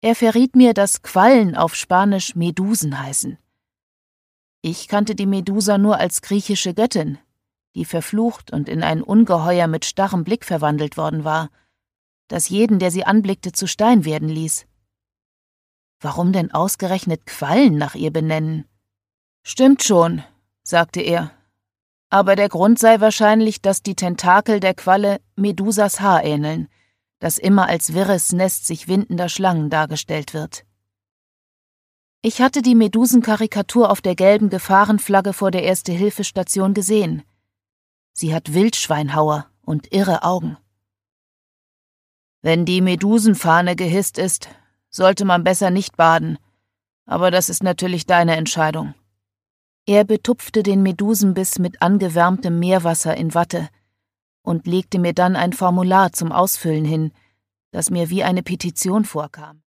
Er verriet mir, dass Quallen auf Spanisch Medusen heißen. Ich kannte die Medusa nur als griechische Göttin, die verflucht und in ein Ungeheuer mit starrem Blick verwandelt worden war, das jeden, der sie anblickte, zu Stein werden ließ. Warum denn ausgerechnet Quallen nach ihr benennen? »Stimmt schon«, sagte er, »aber der Grund sei wahrscheinlich, dass die Tentakel der Qualle Medusas Haar ähneln, das immer als wirres Nest sich windender Schlangen dargestellt wird.« Ich hatte die Medusenkarikatur auf der gelben Gefahrenflagge vor der Erste-Hilfe-Station gesehen. Sie hat Wildschweinhauer und irre Augen. »Wenn die Medusenfahne gehisst ist, sollte man besser nicht baden, aber das ist natürlich deine Entscheidung.« Er betupfte den Medusenbiss mit angewärmtem Meerwasser in Watte und legte mir dann ein Formular zum Ausfüllen hin, das mir wie eine Petition vorkam.